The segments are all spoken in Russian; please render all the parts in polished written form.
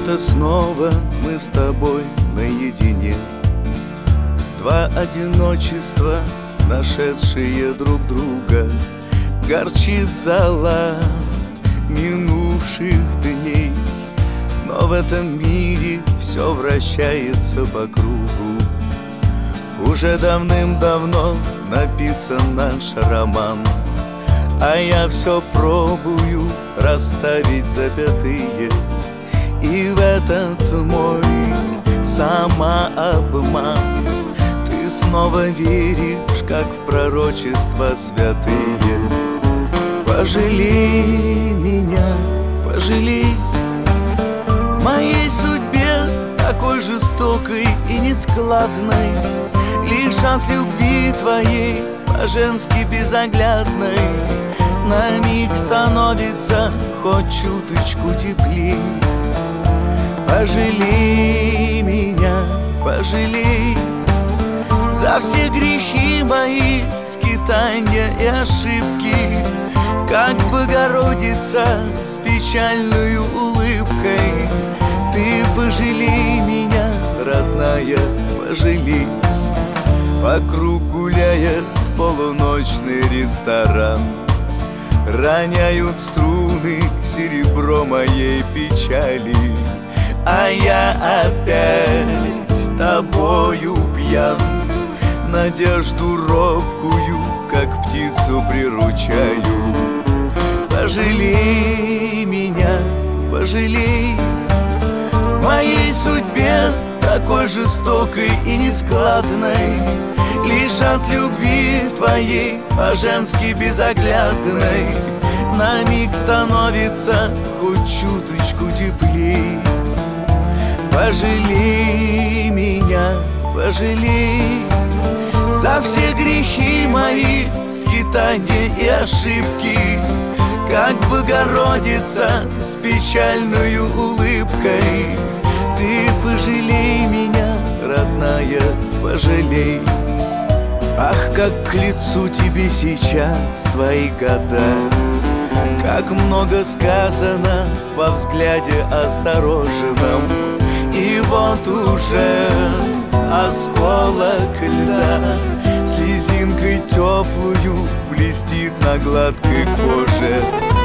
это снова мы с тобой наедине. Два одиночества, нашедшие друг друга. Горчит зола минувших дней, но в этом мире все вращается по кругу. Уже давным-давно написан наш роман, а я все пробую расставить запятые. И в этот мой самообман ты снова веришь, как в пророчества святые. Пожалей меня, пожалей, в моей судьбе такой жестокой и нескладной. Лишь от любви твоей, по-женски безоглядной, на миг становится хоть чуточку теплей. Пожалей меня, пожалей за все грехи мои, скитания и ошибки. Как Богородица с печальной улыбкой, ты пожалей меня, родная, пожалей. Вокруг гуляет полуночный ресторан, роняют струны серебро моей печали, а я опять тобою пьян, надежду робкую, как птицу приручаю. Пожалей меня, пожалей, в моей судьбе такой жестокой и нескладной. Лишь от любви твоей, по-женски безоглядной, на миг становится хоть чуточку теплей. Пожалей меня, пожалей за все грехи мои, скитания и ошибки. Как Богородица с печальной улыбкой, ты пожалей меня, родная, пожалей. Ах, как к лицу тебе сейчас твои года, как много сказано во взгляде осторожном. И вот уже осколок льда слезинкой теплую блестит на гладкой коже.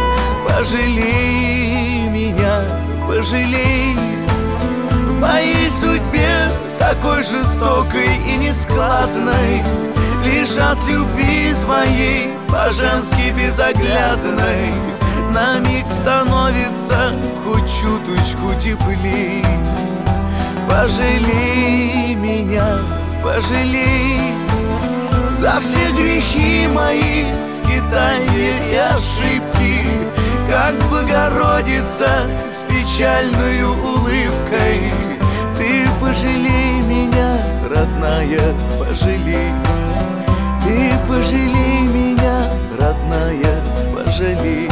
Пожалей меня, пожалей, в моей судьбе такой жестокой и нескладной. Лишь от любви твоей, по-женски безоглядной, на миг становится хоть чуточку теплей. Пожалей меня, пожалей за все грехи мои, скитания и ошибки. Как Богородица с печальной улыбкой, ты пожалей меня, родная, пожалей. Ты пожалей меня, родная, пожалей.